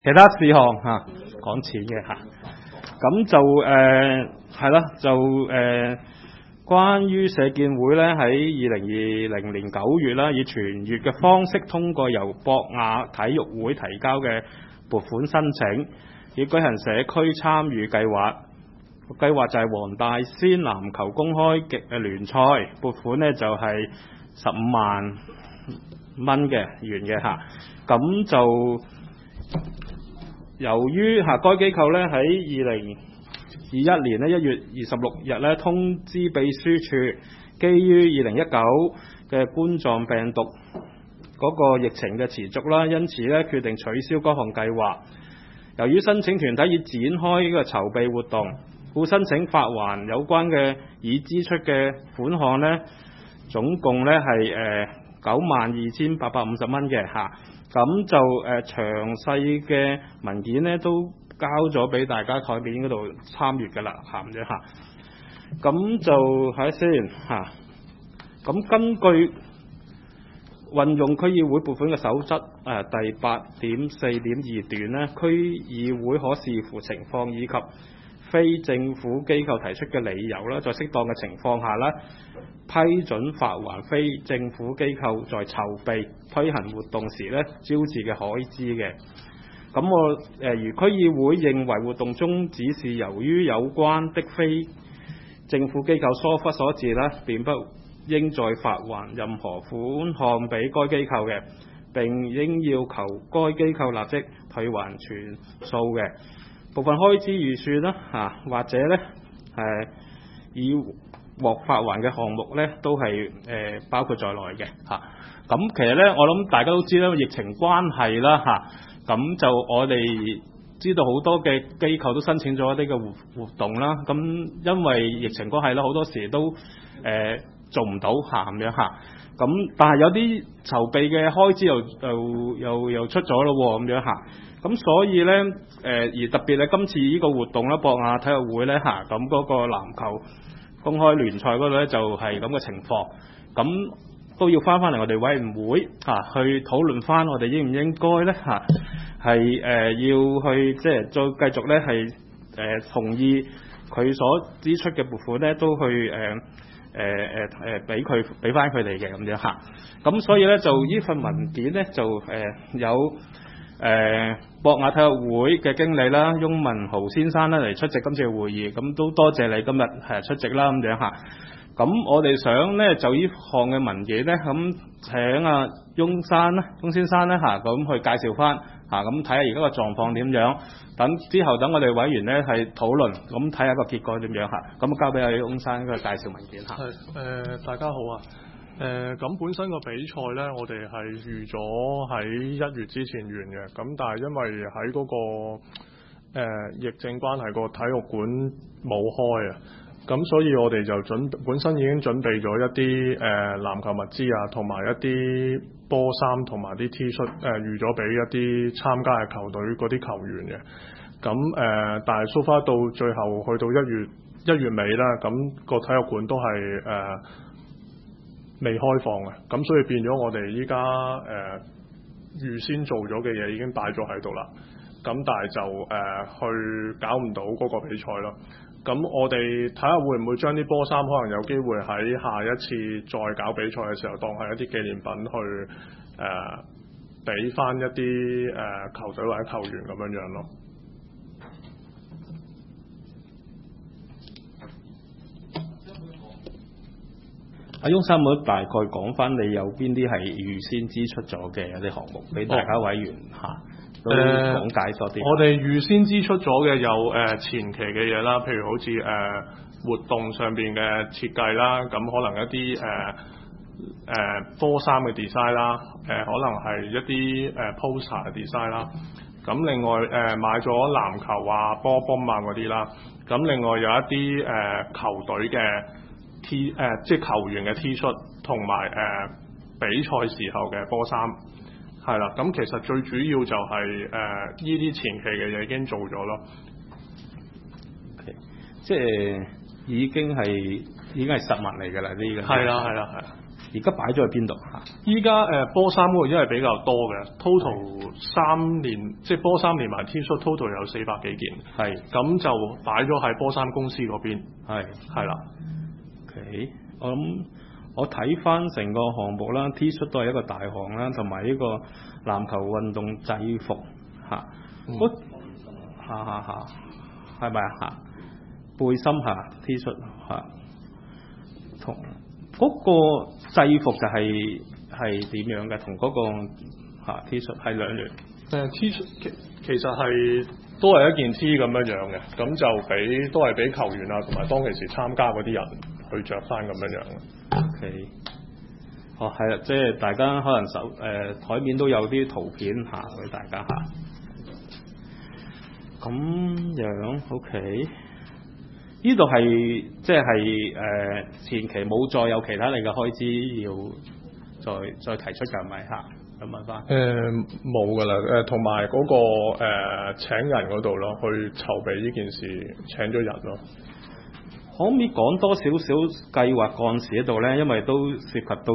其他事項講錢嘅咁就係啦，關於社建會咧喺2020年9月啦，以全月嘅方式通過由博雅體育會提交嘅撥款申請，要舉行社區參與計劃。計劃就係黃大仙籃球公開嘅聯賽，撥款呢就係15萬蚊嘅元嘅咁就由於該機構咧喺2021年1月26日咧通知秘書處，基於2019嘅冠狀病毒嗰個疫情嘅持續啦，因此咧決定取消嗰項計劃。由於申請團體已展開呢個籌備活動，故申請發還有關嘅已支出嘅款項呢，總共呢係92,850蚊嘅咁就詳細嘅文件呢都交咗俾大家台面嗰度參閱㗎啦，咁就睇下先咁根據運用區議會撥款嘅守則第8.4.2段呢，區議會可視乎情況以及非政府機構提出嘅理由啦，在適當嘅情況下啦，批准發還非政府機構在籌備推行活動時咧招致嘅開支嘅。咁如區議會認為活動中只是由於有關的非政府機構疏忽所致啦，便不應再發還任何款項俾該機構嘅，並應要求該機構立即退還全數嘅。部分開支預算啦或者咧已獲發還嘅項目咧都係包括在內嘅咁其實咧我諗大家都知啦，疫情關係啦咁就我哋知道好多嘅機構都申請咗一啲嘅活動啦，咁因為疫情關係啦，好多時都做唔到咁樣咁但係有啲籌備嘅開支又出咗咯咁樣咁所以咧而特別咧今次呢個活動咧，博雅體育會咧咁嗰個籃球公開聯賽嗰度咧就係咁嘅情況，咁都要翻嚟我哋委員會去討論翻我哋應唔應該咧要去即係再繼續咧係同意佢所支出嘅撥款咧都去俾翻佢哋嘅咁樣咁所以咧就呢份文件咧就有博雅體育會嘅經理啦，翁文豪先生咧嚟出席今次嘅會議，咁都多謝你今日出席啦咁樣咁我哋想咧就呢項嘅文件咧，咁請翁先生咧咁去介紹翻咁睇下而家個狀況點樣，等我哋委員咧係討論，咁睇下個結果點樣咁交俾阿翁生個介紹文件大家好咁本身個比賽呢，我哋係預咗喺1月之前完嘅，咁但係因為喺嗰個疫症關係，個體育館冇開咁所以我哋就本身已經準備咗一啲籃球物資同埋一啲波衫同埋啲 T 恤預咗俾一啲參加嘅球隊嗰啲球員嘅，咁但係 so far 到最後去到1月尾啦，咁個體育館都係未開放嘅，咁所以變咗我哋依家預先做咗嘅嘢已經擺咗喺度啦，咁但係就去搞唔到嗰個比賽咯。咁我哋睇下會唔會將啲波衫可能有機會喺下一次再搞比賽嘅時候當係一啲紀念品去俾翻一啲球隊或者球員咁樣咯。 阿翁生會大概講翻你有邊啲係預先支出咗嘅一啲項目俾大家委員都講解多啲。 我哋預先支出咗嘅有前期嘅嘢啦，譬如好似活動上邊嘅設計啦，咁可能一啲波衫嘅 design 啦，可能係一啲poster 嘅 design 啦。咁另外買咗籃球波嗰啲啦，咁另外有一啲球隊嘅即係球員嘅 T 恤同埋比賽時候嘅波衫。係啦，咁其實最主要就係呢啲前期嘅嘢已經做咗咯。 Okay. 即係已經係實物嚟㗎啦，呢個。 係啦。 而家擺咗去邊度嚇？ 依家波衫嗰個因為比較多嘅，total 3年即係波衫連埋 T 恤 total 有400幾件， 係咁就擺咗喺波衫公司嗰邊，係啦。 OK，我睇翻成個項目啦 ，T 恤都係一個大項啦，同埋呢個籃球運動制服嚇，係咪啊？背心嚇 T 恤嚇，同嗰個制服就係點樣嘅？同嗰個T 恤係兩樣。 T 恤其實係都係一件 T 咁樣嘅，咁就都係俾球員啊同埋當其時參加嗰啲人去着翻咁樣。 OK， 係啦，即係大家可能台面都有啲圖片嚇俾大家嚇。咁樣 OK。呢度係即係前期冇再有其他你嘅開支要再提出㗎，係咪嚇？咁問翻冇㗎啦，同埋嗰個請人嗰度咯，去籌備呢件事請咗人咯。 可唔可以講多少少計劃幹事嗰度咧？因為都涉及到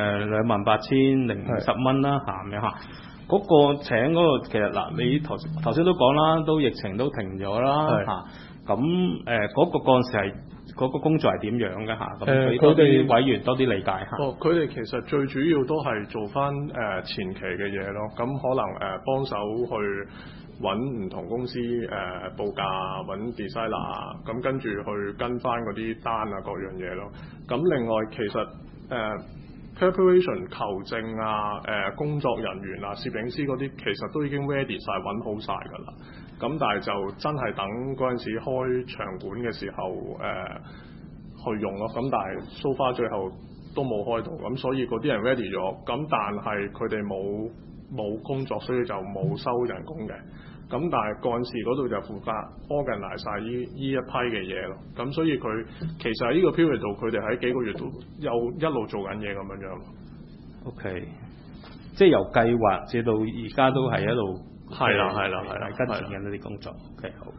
28,050蚊啦嚇咁樣嚇。嗰個請嗰個其實嗱，你頭先都講啦，都疫情都停咗啦嚇。咁嗰個幹事係嗰個工作係點樣嘅嚇？咁俾多啲委員多啲理解下。 佢哋其實最主要都係做翻前期嘅嘢咯。咁可能幫手去揾唔同公司報價，揾 designer，咁跟住去跟翻嗰啲單啊各樣嘢咯。咁另外其實preparation 球證啊、工作人員啊、攝影師嗰啲其實都已經 ready 晒，揾好晒㗎啦。咁但係就真係等嗰陣時開場館嘅時候去用咯。咁但係 so far 最後都冇開到，咁所以嗰啲人 ready 咗。咁但係佢哋冇工作，所以就冇收人工嘅。咁但係幹事嗰度就負責 organize 晒呢一批嘅嘢咯。咁所以佢其實喺呢個 period 度，佢哋喺幾個月度又一路做緊嘢咁樣咯。 OK， 即係由計劃至到而家都係一路係啦跟進緊呢啲工作。OK， 好。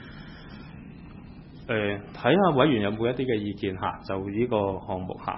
睇下委員有冇一啲嘅意見嚇，就呢個項目嚇，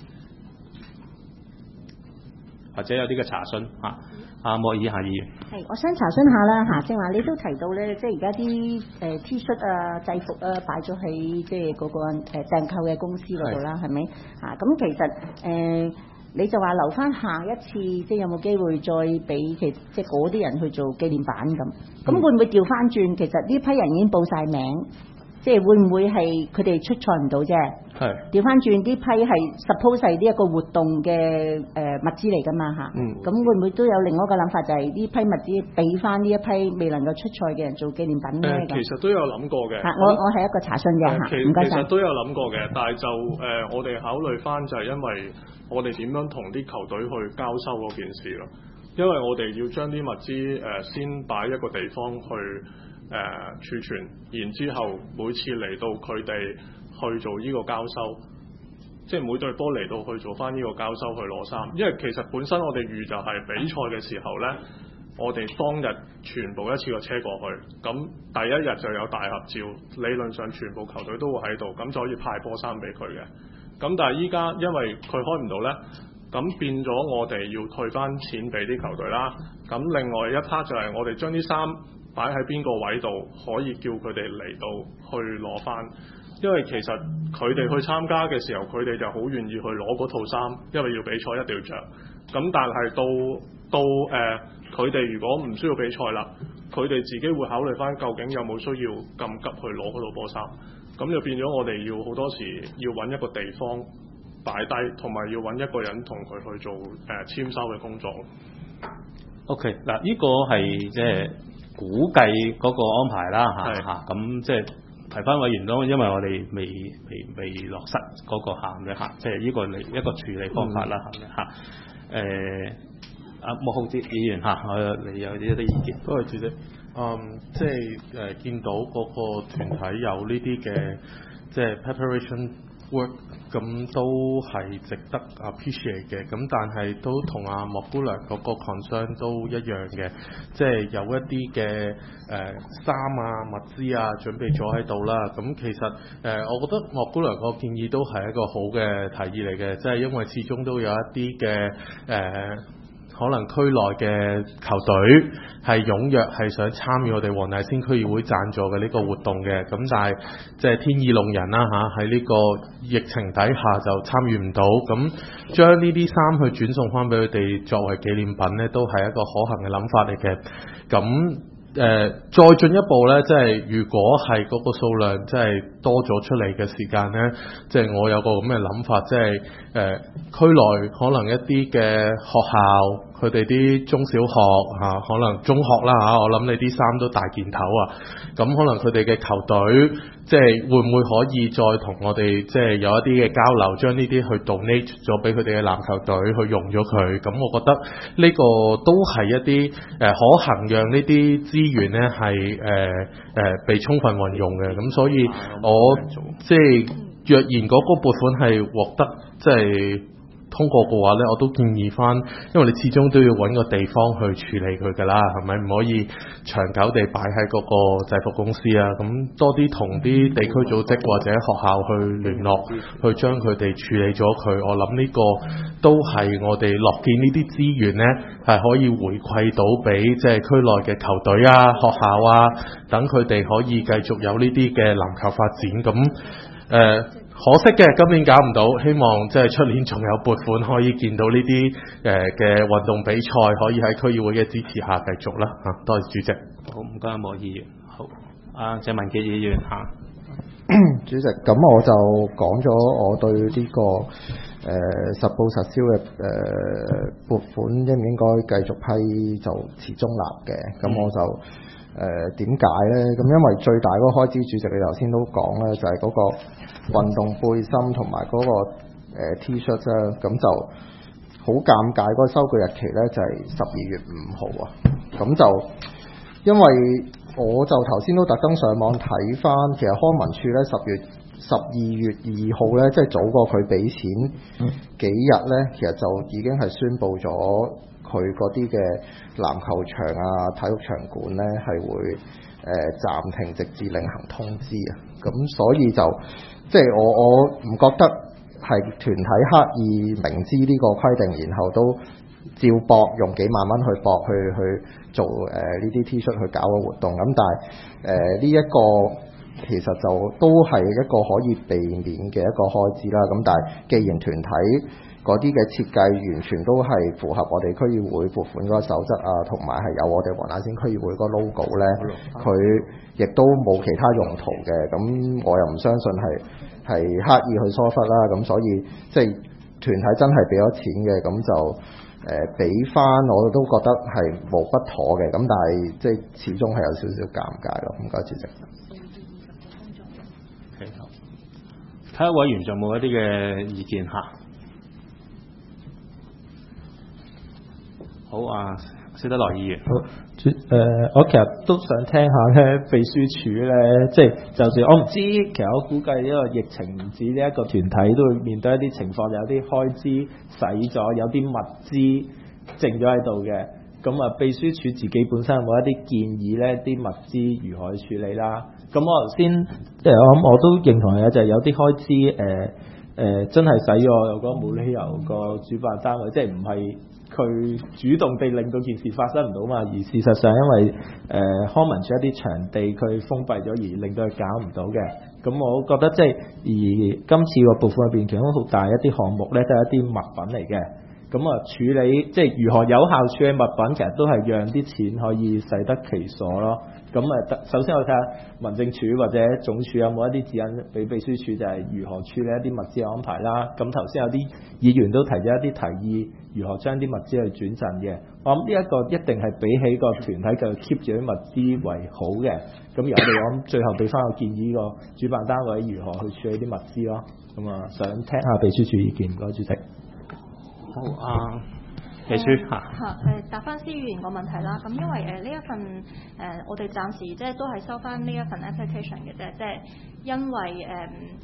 或者有啲嘅查詢嚇。莫以下議員。係， 我想查詢下啦嚇，正話你都提到咧，即係而家啲T 恤啊、制服啊擺咗喺即係嗰個訂購嘅公司嗰度啦，係咪？咁其實你就話留翻下一次，即係有冇機會再俾即係嗰啲人去做紀念版咁？咁會唔會調翻轉？其實呢批人已經報晒名。即係會唔會係佢哋出賽唔到啫？係調翻轉，呢批係 suppose 係呢一個活動嘅物資嚟㗎嘛嚇。咁會唔會都有另外一個諗法，就係呢批物資俾翻呢一批未能夠出賽嘅人做紀念品咧？ 其實都有諗過嘅。 我係一個查詢嘅嚇，唔該晒。 其實都有諗過嘅，但係就我哋考慮翻就係因為我哋點樣同啲球隊去交收嗰件事咯。因為我哋要將啲物資先擺一個地方去。儲存，然之後每次嚟到佢哋去做呢個交收，即係每隊波嚟到去做翻呢個交收去攞衫。因為其實本身我哋預就係比賽嘅時候呢，我哋當日全部一次個車過去，咁第一日就有大合照，理論上全部球隊都會喺度，咁就可以派波衫俾佢嘅。咁但係依家因為佢開唔到呢，咁變咗我哋要退翻錢俾啲球隊啦。咁另外一 part 就係我哋將啲衫擺喺邊個位度，可以叫佢哋嚟到去攞翻，因為其實佢哋去參加嘅時候，佢哋就好願意去攞嗰套衫，因為要比賽一定要着。咁但係到佢哋如果唔需要比賽啦，佢哋自己會考慮翻究竟有冇需要咁急去攞嗰套波衫，咁就變咗我哋要好多時要揾一個地方擺低，同埋要揾一個人同佢去做簽收嘅工作。 OK， 嗱呢個係即係估計嗰個安排啦嚇，咁即係提翻委員咯，因為我哋未落實嗰個項嘅嚇，即係呢個一個處理方法啦嚇。莫浩哲議員嚇，你有啲意見？ 多謝主席。即係見到嗰個團體有呢啲嘅即係 preparation work， 咁都係值得 appreciate 嘅。咁但係都同阿莫姑娘嗰個 concern 都一樣嘅，即係有一啲嘅衫啊、物資啊準備咗喺度啦。咁其實我覺得莫姑娘個建議都係一個好嘅提議嚟嘅，即係因為始終都有一啲嘅可能區內嘅球隊係踴躍係想參與我哋黃大仙區議會贊助嘅呢個活動嘅，咁但係即係天意弄人啦嚇，喺呢個疫情底下就參與唔到，咁將呢啲衫去轉送翻俾佢哋作為紀念品呢，都係一個可行嘅諗法嚟嘅。咁再進一步呢，即係如果係嗰個數量即係多咗出嚟嘅時間呢，即係我有個咁嘅諗法，即係區內可能一啲嘅學校。佢哋啲中小學可能中學啦我諗你啲衫都大件頭啊，咁可能佢哋嘅球隊即係會唔會可以再同我哋即係有一啲嘅交流，將呢啲去 donate 咗俾佢哋嘅籃球隊去用咗佢，咁我覺得呢個都係一啲可行讓呢啲資源呢係被充分運用嘅，咁所以我即係若然嗰個撥款係獲得即係通過嘅話呢，我都建議翻，因為你始終都要揾個地方去處理佢㗎啦，係咪唔可以長久地擺喺嗰個制服公司啊？咁多啲同啲地區組織或者學校去聯絡，去將佢哋處理咗佢。我諗呢個都係我哋樂見呢啲資源呢係可以回饋到俾即係區內嘅球隊啊、學校啊，等佢哋可以繼續有呢啲嘅籃球發展。咁可惜嘅，今年搞唔到，希望即係出年仲有撥款可以見到呢啲嘅運動比賽可以喺區議會嘅支持下繼續啦嚇。多謝主席。 好，唔該莫議員。好，謝文傑議員嚇。 主席，咁我就講咗我對呢個實報實銷嘅撥款應唔應該繼續批就持中立嘅。咁我就點解呢？咁因為最大嗰個開支，主席你頭先都講啦，就係嗰個運動背心同埋嗰個T-shirt 啦，咁就好尷尬。嗰個收據日期呢，就係12月5號啊。咁就因為我就頭先都特登上網睇翻，其實康文署呢12月2號呢，即係早過佢俾錢幾日呢，其實就已經係宣布咗佢嗰啲嘅籃球場啊、體育場館呢係會暫停，直至另行通知啊。咁所以就即係我唔覺得係團體刻意明知呢個規定，然後都照搏用幾萬蚊去搏去做呢啲 T-shirt 去搞個活動。咁但係呢一個其實就都係一個可以避免嘅一個開支啦。咁但係既然團體嗰啲嘅設計完全都係符合我哋區議會撥款嗰個守則啊，同埋係有我哋黃大仙區議會嗰個 logo 呢，佢亦都冇其他用途嘅。咁我又唔相信係刻意去疏忽啦。咁所以即係團體真係俾咗錢嘅，咁就俾翻我都覺得係無不妥嘅。咁但係即係始終係有少少尷尬咯。唔該主席。 睇下委員仲有冇一啲嘅意見嚇？好啊，施德來議員。好， 我其實都想聽下咧，秘書處咧，即係就算我唔知，其實我估計呢個疫情唔止呢一個團體都會面對一啲情況，有啲開支使咗，有啲物資剩咗喺度嘅。咁啊，秘書處自己本身有冇一啲建議咧？啲物資如何去處理啦？咁我頭先即係我諗我都認同嘅，就係有啲開支真係使咗，我覺得冇理由個主辦單位即係唔係佢主動地令到件事發生唔到嘛，而事實上因為康文署一啲場地佢封閉咗，而令到佢搞唔到嘅。咁我覺得即係而今次個部分入邊其中好大一啲項目咧，都係一啲物品嚟嘅。咁啊，處理即係如何有效處理物品，其實都係讓啲錢可以使得其所咯。咁啊，首先我睇下民政處或者總署有冇一啲指引俾秘書處，就係如何處理一啲物資嘅安排啦。咁頭先有啲議員都提咗一啲提議，如何將啲物資去轉贈嘅。我諗呢一個一定係比起個團體嘅 keep 住啲物資為好嘅。咁而我哋最後俾翻個建議，個主辦單位如何去處理啲物資咯。咁啊，想聽下秘書處意見，唔該主席。 好啊，秘書嚇。 答翻司議員個問題啦。咁因為呢一份我哋暫時即係都係收翻呢一份 application 嘅啫，即係因為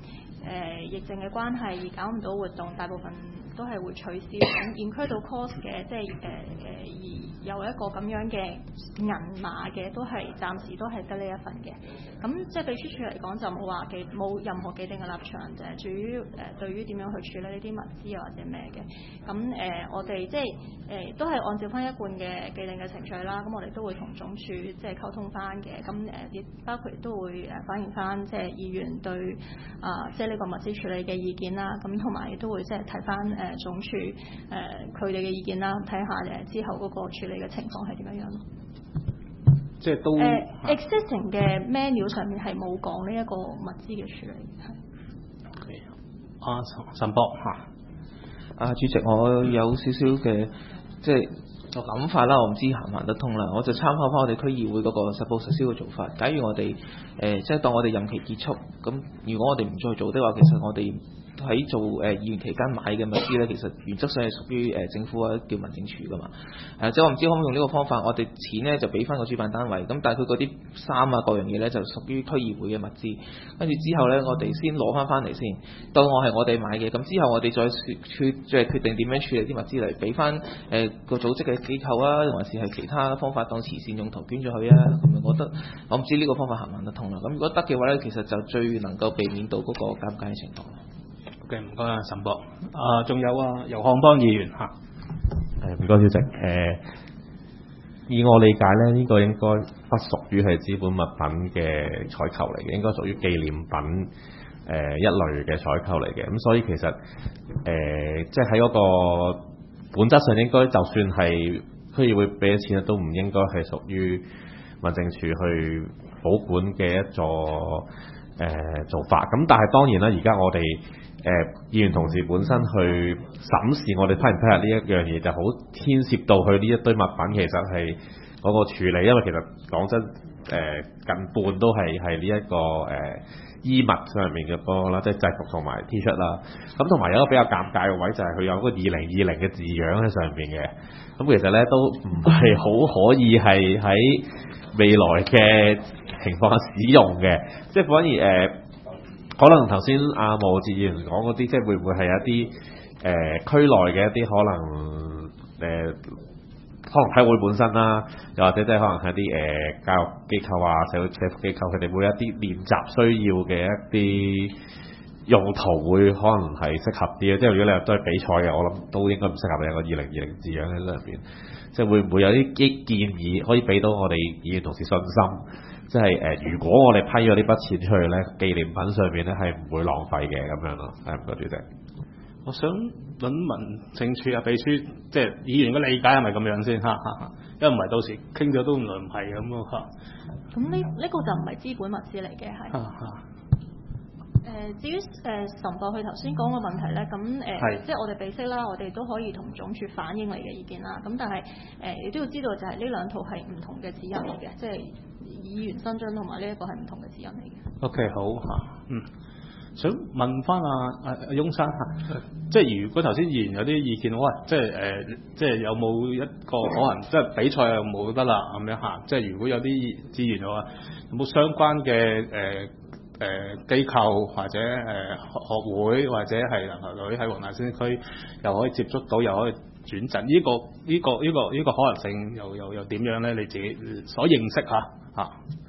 疫症嘅關係而搞唔到活動，大部分都係會取消。咁incur到 cost 嘅，即係而有一個咁樣嘅銀碼嘅，都係暫時都係得呢一份嘅。咁即係秘書處嚟講就冇任何既定嘅立場，就係至於對於點樣去處理呢啲物資或者咩嘅。咁我哋即係都係按照翻一貫嘅既定嘅程序啦。咁我哋都會同總署即係溝通翻嘅。咁亦包括都會反映翻即係議員對即係呢個物資處理嘅意見啦。咁同埋亦都會即係睇翻總署佢哋嘅意見啦，睇下之後嗰個處理嘅情況係點樣咯。 即係都 existing 嘅 menu 上面係冇講呢一個物資嘅處理係。 陳博主席，我有少少嘅即係個諗法啦，我唔知行唔行得通啦。我就參考翻我哋區議會嗰個實報實銷嘅做法。假如我哋即係當我哋任期結束，咁如果我哋唔再做的話，其實我哋喺做議員期間買嘅物資咧，其實原則上係屬於政府或者叫民政處噶嘛。即係我唔知可唔可以用呢個方法，我哋錢咧就俾翻個主辦單位，咁但係佢嗰啲衫啊各樣嘢咧就屬於區議會嘅物資。跟住之後咧，我哋先攞翻嚟先，當我係我哋買嘅，咁之後我哋再決定點樣處理啲物資嚟俾翻個組織嘅機構啊，還是係其他方法當慈善用途捐咗去啊。咁樣我覺得我唔知呢個方法行唔行得通啦。咁如果得嘅話咧，其實就最能夠避免到嗰個尷尬嘅情況。 嘅唔該啊，陳博。仲有游漢邦議員嚇。 唔該，主席。以我理解咧，呢個應該不屬於係資本物品嘅採購嚟嘅，應該屬於紀念品一類嘅採購嚟嘅。咁所以其實即係喺嗰個本質上，應該就算係區議會俾咗錢都唔應該係屬於民政處去保管嘅一座做法。咁但係當然啦，而家我哋議員同事本身去審視我哋批唔批下呢一樣嘢，就好牽涉到佢呢一堆物品其實係嗰個處理，因為其實講真近半都係呢一個衣物上面嘅嗰個啦，即係制服同埋 T 恤啦。咁同埋有一個比較尷尬嘅位就係佢有個2020嘅字樣喺上面嘅。咁其實咧都唔係好可以係喺未來嘅情況下使用嘅，即係反而可能頭先阿毛志議員講嗰啲，即係會唔會係一啲區內嘅一啲可能體會本身啦，又或者即係可能係一啲教育機構啊、社福機構，佢哋會有一啲練習需要嘅一啲用途，會可能係適合啲嘅。即係如果你話都係比賽嘅，我諗都應該唔適合有個2020字樣喺裏邊。即係會唔會有啲建議可以俾到我哋議員同事信心？即係如果我哋批咗呢筆錢出去咧，紀念品上面咧係唔會浪費嘅咁樣咯。係唔該，主席。 我想問民政處秘書，即係議員嘅理解係咪咁樣先嚇？因為唔係到時傾咗都唔係咁咯嚇。 咁呢個就唔係資本物資嚟嘅係。至於岑博佢頭先講個問題咧，咁即係我哋備悉啦，我哋都可以同總署反映你嘅意見啦。咁但係你都要知道就係呢兩套係唔同嘅指引嚟嘅，即係議員薪津同埋呢一個係唔同嘅指引嚟嘅。 OK 好嚇，想問翻阿翁生嚇，即係如果頭先議員有啲意見，喂，即係有冇一個可能即係比賽又冇得啦咁樣嚇？即係如果有啲資源嘅話，有冇相關嘅機構或者學會或者係籃球隊喺黃大仙區又可以接觸到，又可以轉贈？呢個可能性又點樣咧？你自己所認識嚇？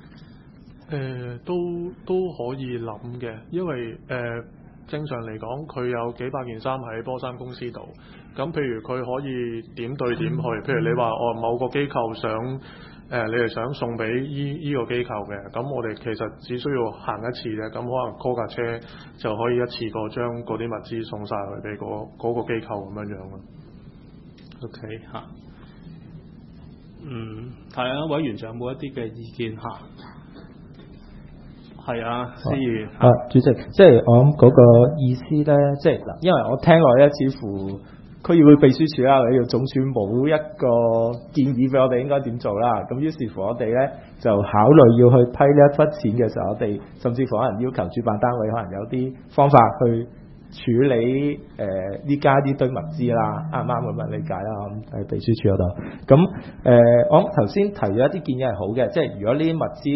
都可以諗嘅，因為正常嚟講，佢有幾百件衫喺波衫公司度。咁譬如佢可以點對點去，譬如你話某個機構想你係想送俾依個機構嘅，咁我哋其實只需要行一次啫，咁可能 call 架車就可以一次過將嗰啲物資送晒去俾嗰個機構咁樣咯。 OK 嚇，係啊，委員長有冇一啲嘅意見嚇？係啊，司議主席，即係我諗嗰個意思咧，即係嗱，因為我聽落咧，似乎區議會秘書處啦，你要總署冇一個建議俾我哋應該點做啦。咁於是乎我哋咧就考慮要去批呢一筆錢嘅時候，我哋甚至乎可能要求主辦單位可能有啲方法去處理呢家呢堆物資啦，啱唔啱咁樣理解啦？喺秘書處嗰度。咁我頭先提咗一啲建議係好嘅，即係如果呢啲物資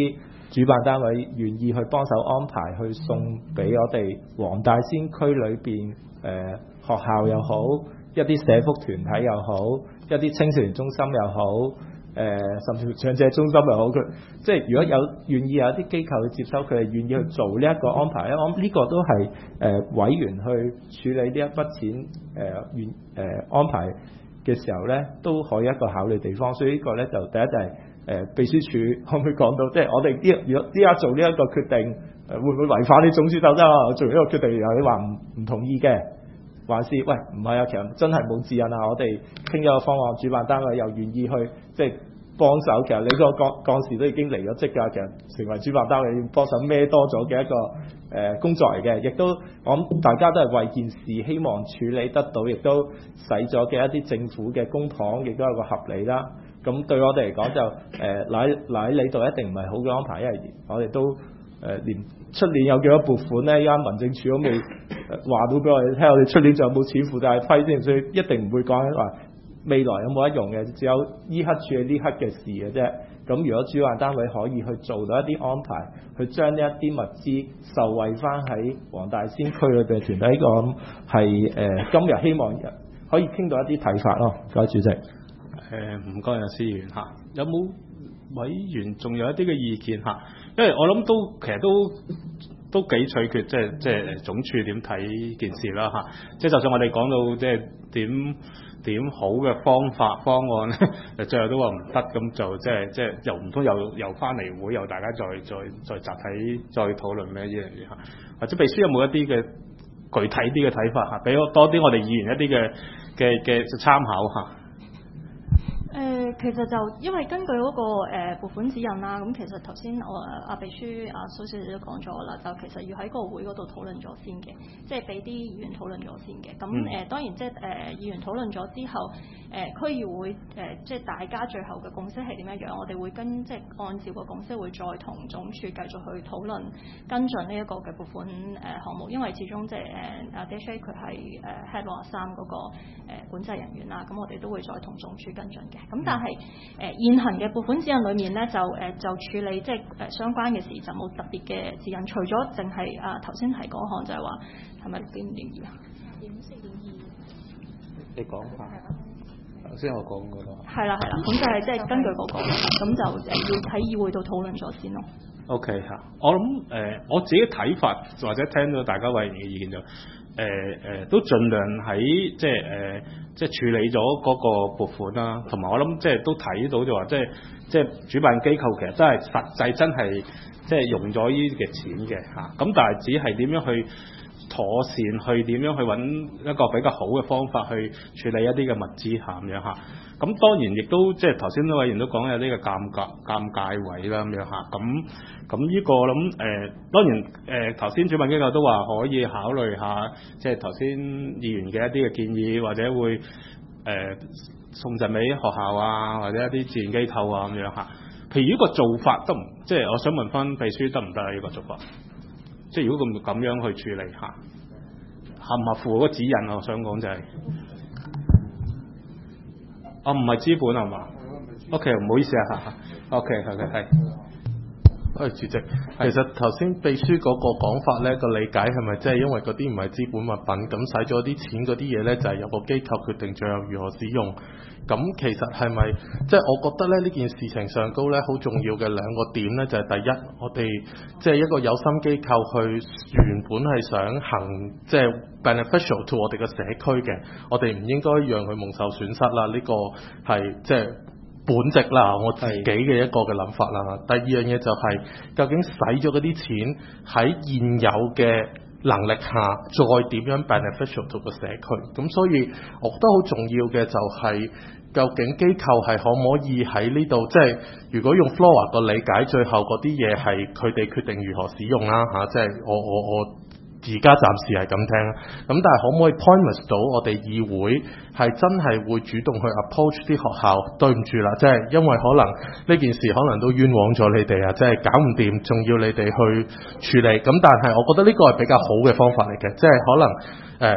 主辦單位願意去幫手安排去送俾我哋黃大仙區裏邊學校又好，一啲社福團體又好，一啲青少年中心又好，甚至長者中心又好，佢即係如果有願意有一啲機構去接收，佢係願意去做呢一個安排咧。我諗呢個都係委員去處理呢一筆錢安排嘅時候咧，都可以一個考慮地方。所以呢個咧就第一就係秘書處可唔可以講到，即係我哋如果依家做呢一個決定，會唔會違反啲總署守則啊？我做完呢個決定，有啲話唔同意嘅，還是喂唔係啊？其實真係冇指引啊！我哋傾咗個方案，主辦單位又願意去即係幫手。其實你個幹事都已經離咗職㗎，其實成為主辦單位要幫手孭多咗嘅一個工作嚟嘅，亦都我諗大家都係為件事希望處理得到，亦都使咗嘅一啲政府嘅公帑，亦都有個合理啦。咁對我哋嚟講就賴你度一定唔係好嘅安排，因為我哋都連出年有幾多撥款咧，依家民政處都未話到俾我哋聽，我哋出年仲有冇錢負債批先，所以一定唔會講話未來有冇得用嘅，只有依刻處理呢刻嘅事嘅啫。咁如果主辦單位可以去做到一啲安排，去將呢一啲物資受惠翻喺黃大仙區裏邊嘅團體，呢個係今日希望可以傾到一啲睇法咯。各位主席。 唔該啊，司員嚇，有冇委員仲有一啲嘅意見嚇？因為我諗其實都幾取決，即係總署點睇件事啦嚇。即係就算我哋講到即係點好嘅方案咧，最後都話唔得，咁就即係又唔通又翻嚟會又大家再集體再討論咩呢樣嘢嚇？或者秘書有冇一啲嘅具體啲嘅睇法嚇？俾多啲我哋議員一啲嘅參考嚇。 其實就因為根據嗰個撥款指引啦，咁其實頭先我阿秘書阿蘇小姐都講咗啦，就其實要喺個會嗰度討論咗先嘅，即係俾啲議員討論咗先嘅。咁當然即係議員討論咗之後，區議會即係大家最後嘅共識係點樣樣，我哋會即係按照個共識會再同總署繼續去討論跟進呢一個嘅撥款項目，因為始終即係阿 DHA 佢係Head 63嗰個管制人員啦，咁我哋都會再同總署跟進嘅。咁但係現行嘅撥款指引裏面咧，就處理即係相關嘅事就冇特別嘅指引，除咗淨係頭先提嗰項就係話係咪6.5.2啊？4.2。 你講下。頭先我講嗰個。係啦， 咁就係即係根據嗰個，咁就要喺議會度討論咗先咯。 OK 嚇，我諗我自己睇法或者聽到大家委員嘅意見就。都盡量喺即係處理咗嗰個撥款啦，同埋我諗即係都睇到就話即係主辦機構其實真係實際真係即係用咗呢啲嘅錢嘅嚇，咁但係只係點樣去妥善去點樣去揾一個比較好嘅方法去處理一啲嘅物資嚇咁樣嚇。咁當然亦都即係頭先委員都講有呢個尷尬位啦咁樣嚇，咁呢個我諗當然頭先主辦機構都話可以考慮下，即係頭先議員嘅一啲嘅建議，或者會送贈俾學校啊，或者一啲志願機構啊咁樣嚇。譬如呢個做法得唔即係我想問翻秘書得唔得啊？呢個做法，即係如果咁樣去處理下，合唔合乎嗰個指引啊？我想講就係。唔係資本係嘛 ？OK， 唔好意思啊。OK， 係。 主席，其實頭先秘書嗰個講法呢個理解係咪即係因為嗰啲唔係資本物品，咁使咗啲錢嗰啲嘢呢，就係由個機構決定最後如何使用。咁其實係咪即係我覺得咧呢件事情上高呢，好重要嘅兩個點呢，就係第一，我哋即係一個有心機構去原本係想行即係 beneficial to 我哋嘅社區嘅，我哋唔應該讓佢蒙受損失啦。呢個係即係本質啦，我自己嘅一個嘅諗法啦。第二樣嘢就係究竟使咗嗰啲錢喺現有嘅能力下，再點樣 beneficial to 個社區。咁所以我覺得好重要嘅就係究竟機構係可唔可以喺呢度，即係如果用 Flora 個理解，最後嗰啲嘢係佢哋決定如何使用啦嚇，即係我而家暫時係咁聽，咁但係可唔可以 promise 到我哋議會係真係會主動去 approach 啲學校？對唔住啦，即係因為可能呢件事可能都冤枉咗你哋啊，即係搞唔掂，仲要你哋去處理。咁但係我覺得呢個係比較好嘅方法嚟嘅，即係可能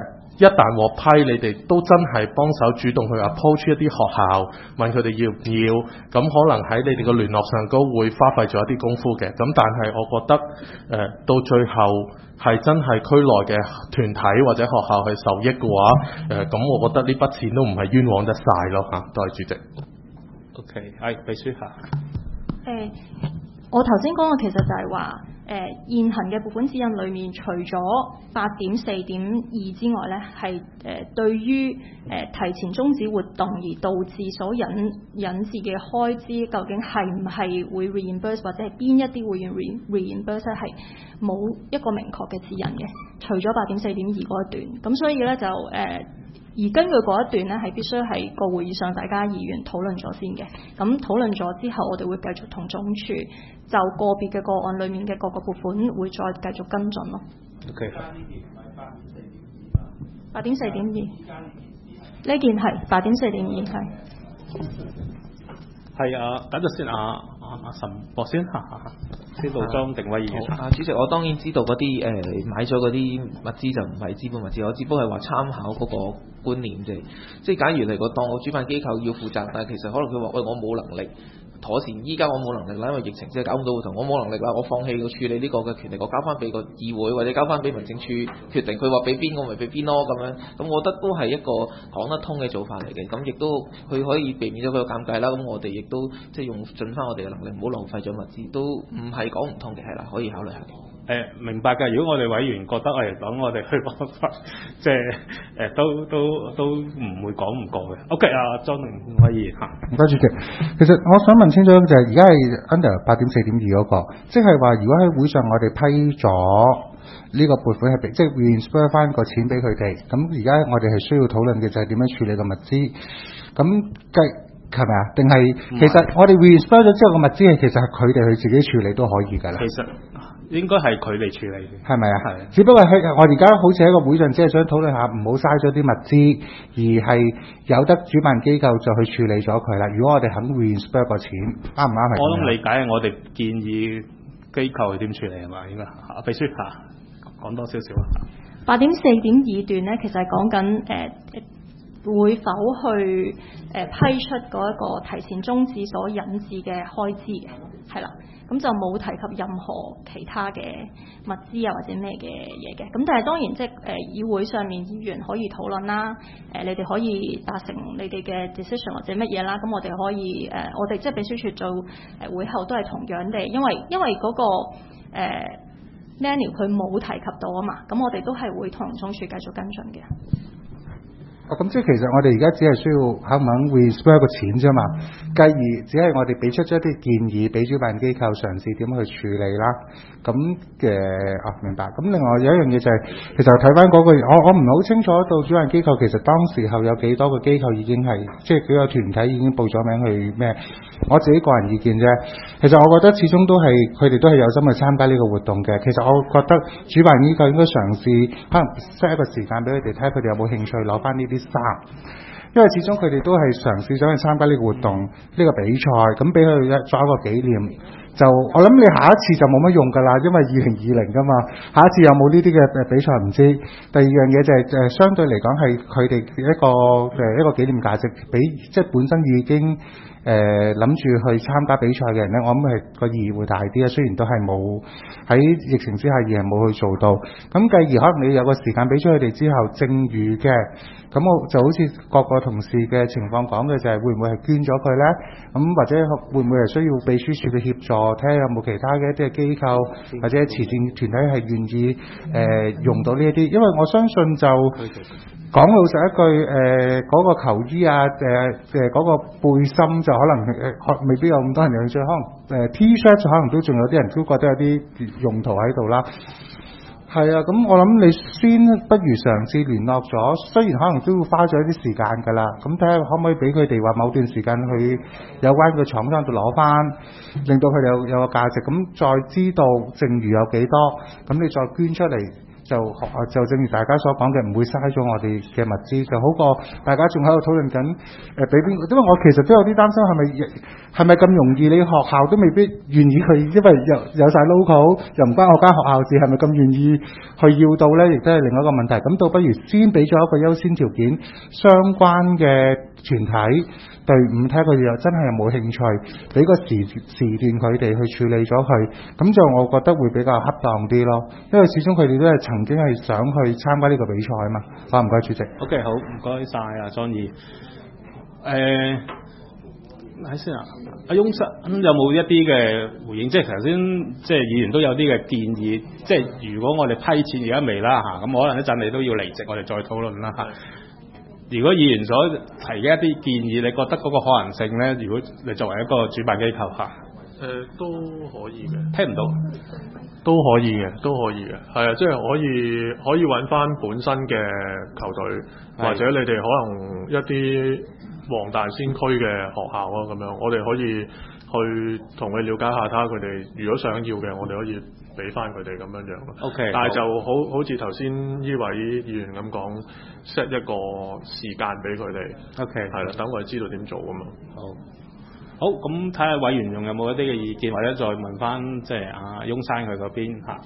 一旦獲批，你哋都真係幫手主動去 approach 一啲學校，問佢哋要唔要，咁可能喺你哋個聯絡上都會花費咗一啲功夫嘅。咁但係我覺得到最後係真係區內嘅團體或者學校係受益嘅話，咁我覺得呢筆錢都唔係冤枉得晒咯嚇。多謝主席。 OK， 係秘書下。 我頭先講嘅其實就係話，現行嘅撥款指引裏面，除咗8.4.2之外呢，係對於提前終止活動而導致所引致嘅開支，究竟係唔係會 reimburse 或者係邊一啲會 reimburse 係冇一個明確嘅指引嘅，除咗8.4.2嗰一段。咁所以呢，就而根據嗰一段呢，係必須喺個會議上大家議員討論咗先嘅。咁討論咗之後，我哋會繼續同總署就個別嘅個案裡面嘅各個撥款會再繼續跟進咯。 OK。 8.4.2呢件係8.4.2係。 係啊，等陣先陳博先嚇，先路裝定位議員。 主席，我當然知道嗰啲買咗嗰啲物資就唔係資本物資，我只不過係話參考嗰個觀念啫。即係假如嚟講，當我主辦機構要負責，但係其實可能佢話喂，我冇能力妥善，依家我冇能力啦，因為疫情即係搞唔到活動，我冇能力啦，我放棄個處理呢個嘅權力，我交翻俾個議會或者交翻俾民政處決定，佢話俾邊個咪俾邊咯咁樣。咁我覺得都係一個講得通嘅做法嚟嘅。咁亦都佢可以避免咗佢個尷尬啦。咁我哋亦都即係用盡翻我哋嘅能力，唔好浪費咗物資，都唔係講唔通嘅，係啦，可以考慮下。 明白嘅。如果我哋委員覺得等我哋去講法，即係都唔會講唔過嘅。OK 啊，莊定威議員嚇。 唔該主席，其實我想問清楚就係而家係 under 8.4.2嗰個，即係話如果喺會上我哋批咗呢個撥款係即係 reimburse 翻個錢俾佢哋，咁而家我哋係需要討論嘅就係點樣處理個物資，咁係咪啊？定係其實我哋 reimburse 咗之後個物資係其實係佢哋去自己處理都可以㗎啦。 其實應該係佢哋處理嘅， 係咪啊？ 係。只不過我而家好似喺個會上，只係想討論下，唔好嘥咗啲物資，而係有得主辦機構就去處理咗佢啦。如果我哋肯 reimburse 個錢，啱唔啱？ 我諗理解係我哋建議機構係點處理係嘛？應該秘書講多少少啊。 8.4.2段呢，其實係講緊會否去批出嗰一個提前終止所引致嘅開支嘅，係啦。咁就冇提及任何其他嘅物資啊或者咩嘅嘢嘅。咁但係當然即係議會上面議員可以討論啦。你哋可以達成你哋嘅 decision 或者乜嘢啦。咁我哋可以我哋即係秘書處做會後都係同樣地，因為嗰個menu 佢冇提及到啊嘛。咁我哋都係會同總署繼續跟進嘅。 咁即係其實我哋而家只係需要肯唔肯 reimburse 個錢啫嘛，繼而只係我哋俾出咗一啲建議俾主辦機構嘗試點去處理啦。咁明白。咁另外有一樣嘢就係、其實睇翻嗰個，我唔係好清楚到主辦機構其實當時候有幾多個機構已經係即係幾個團體已經報咗名去咩？我自己個人意見啫。其實我覺得始終都係佢哋都係有心去參加呢個活動嘅。其實我覺得主辦機構應該嘗試可能 set 一個時間俾佢哋睇下佢哋有冇興趣攞翻呢啲衫，因為始終佢哋都係嘗試想去參加呢個活動呢個比賽，咁俾佢作一個紀念。就我諗你下一次就冇乜用㗎啦，因為2020㗎嘛，下一次有冇呢啲嘅比賽唔知。第二樣嘢就係相對嚟講係佢哋一個紀念價值，比即係本身已經諗住去參加比賽嘅人咧，我諗係個意義會大啲啊。雖然都係冇喺疫情之下而係冇去做到，咁繼而可能你有個時間俾咗佢哋之後，剩餘嘅咁我就好似各個同事嘅情況講嘅就係會唔會係捐咗佢咧？咁或者會唔會係需要秘書處嘅協助？睇下有冇其他嘅一啲嘅機構或者慈善團體係願意用到呢一啲，因為我相信就講老實一句嗰個球衣啊嗰個背心就可能未必有咁多人有興趣，可能T-shirt 可能都仲有啲人都覺得有啲用途喺度啦。係啊，咁我諗你先不如嘗試聯絡咗，雖然可能都要花咗一啲時間㗎啦，咁睇下可唔可以俾佢哋話某段時間去有關嘅廠商度攞翻，令到佢哋有個價值，咁再知道剩餘有幾多，咁你再捐出嚟，就就學校就正如大家所講嘅，唔會嘥咗我哋嘅物資，就好過大家仲喺度討論緊俾邊個，因為我其實都有啲擔心係咪咁容易，你學校都未必願意去，因為有晒 local， 又唔關我間學校事，係咪咁願意去要到呢？亦都係另一個問題。咁倒不如先俾咗一個優先條件，相關嘅團體隊伍睇佢哋又真係有冇興趣，俾個時段佢哋去處理咗佢，咁就我覺得會比較恰當啲咯。因為始終佢哋都係曾經係想去參加呢個比賽啊嘛。好，唔該主席。 OK， 好，唔該晒啊，莊議。睇先啊，阿翁生有冇一啲嘅回應？即係頭先，即係議員都有啲嘅建議。即係如果我哋批錢而家未啦嚇，咁可能一陣你都要離席，我哋再討論啦嚇。如果議員所提嘅一啲建議，你覺得嗰個可能性咧？如果你作為一個主辦機構嚇， 都可以嘅。 聽唔到？ 都可以嘅，係啊，即係可以揾翻本身嘅球隊，或者你哋可能一啲黃大仙區嘅學校啊咁樣，我哋可以去同佢了解下，睇下佢哋如果想要嘅，我哋可以俾翻佢哋咁樣樣咯。 OK， 但係就好似頭先呢位議員咁講 set 一個時間俾佢哋。 OK， 係啦，等我哋知道點做啊嘛。 好，咁睇下委員仲有冇一啲嘅意見，或者再問翻即係阿翁生佢嗰邊嚇。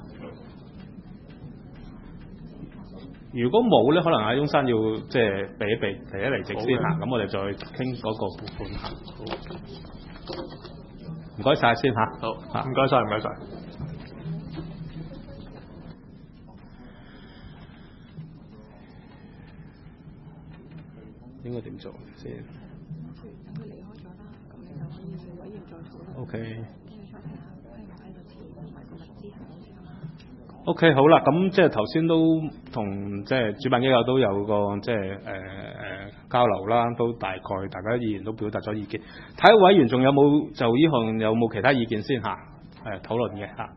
如果冇咧，可能阿翁生要即係避一避，提一離席先嚇。咁我哋再傾嗰個撥款嚇。唔該晒先嚇。 好，唔該晒，唔該晒。 應該點做先？OK， 好啦，咁即係頭先都同即係主辦機構都有個即係交流啦，都大概大家議員都表達咗意見。睇下委員仲有冇就呢項有冇其他意見先嚇？討論嘅嚇。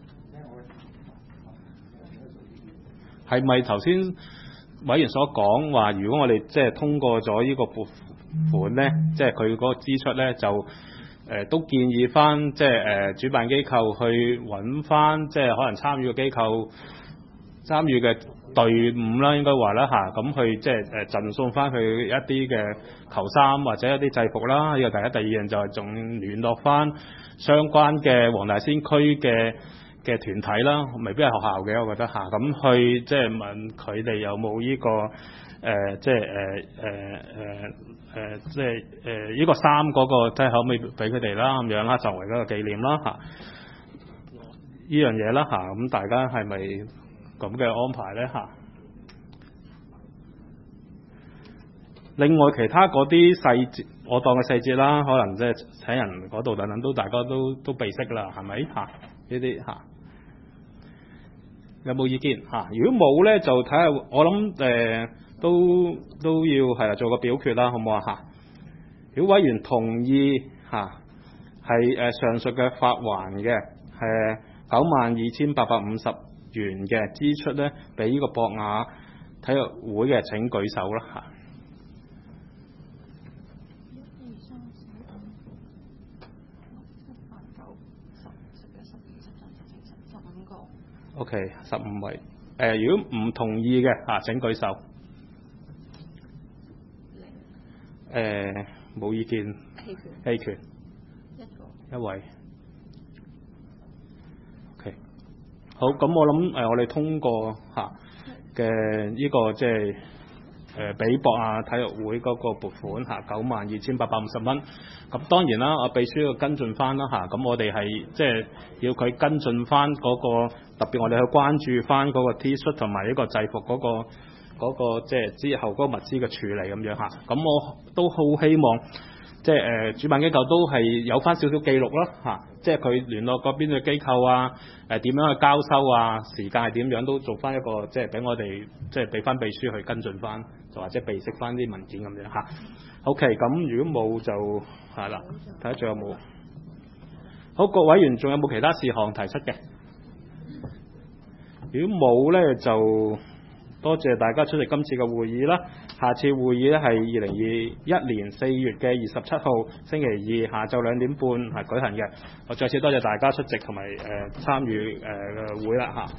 係咪頭先委員所講話？如果我哋即係通過咗呢個撥款咧，即係佢嗰個支出咧就。都建議翻即係主辦機構去揾翻即係可能參與嘅機構參與嘅隊伍啦，應該話啦嚇，咁去即係贈送翻佢一啲嘅球衫或者一啲制服啦。呢個第一，第二樣就係仲聯絡翻相關嘅黃大仙區嘅團體啦，未必係學校嘅，我覺得嚇，咁去即係問佢哋有冇呢個。即係呢個衫嗰個，即係可唔可以俾佢哋啦咁樣啦，作為一個紀念啦嚇，呢樣嘢啦嚇，咁大家係咪咁嘅安排咧嚇？另外其他嗰啲細節，我當嘅細節啦，可能即係請人嗰度等等，都大家都備識啦，係咪嚇？呢啲嚇有冇意見嚇？如果冇咧，就睇下我諗都要係做個表決啦，好唔好啊嚇？如果委員同意嚇，係上述嘅發還嘅92,850元嘅支出咧，俾呢個博雅體育會嘅請舉手啦嚇。OK， 15位。如果唔同意嘅嚇，請舉手。冇意見，棄權一位。OK， 好，咁我諗我哋通過嚇嘅呢個即係俾博雅體育會嗰個撥款嚇92,850蚊。咁當然啦，我秘書要跟進翻啦嚇。咁我哋係即係要佢跟進翻嗰個，特別我哋去關注翻嗰個 T 恤同埋呢個制服嗰個。即係之後嗰個物資嘅處理咁樣嚇，咁我都好希望即係主辦機構都係有翻少少記錄啦嚇，即係佢聯絡嗰邊嘅機構啊，點樣去交收啊，時間係點樣都做翻一個即係俾我哋即係俾翻秘書去跟進翻，就或者備識翻啲文件咁樣嚇。OK， 咁如果冇就係啦，睇下仲有冇。好，各委員仲有冇其他事項提出嘅？如果冇咧就。多謝大家出席今次嘅會議啦，下次會議咧係2021年4月嘅27號星期二下晝2點半係舉行嘅。我再次多謝大家出席同埋參與會啦嚇。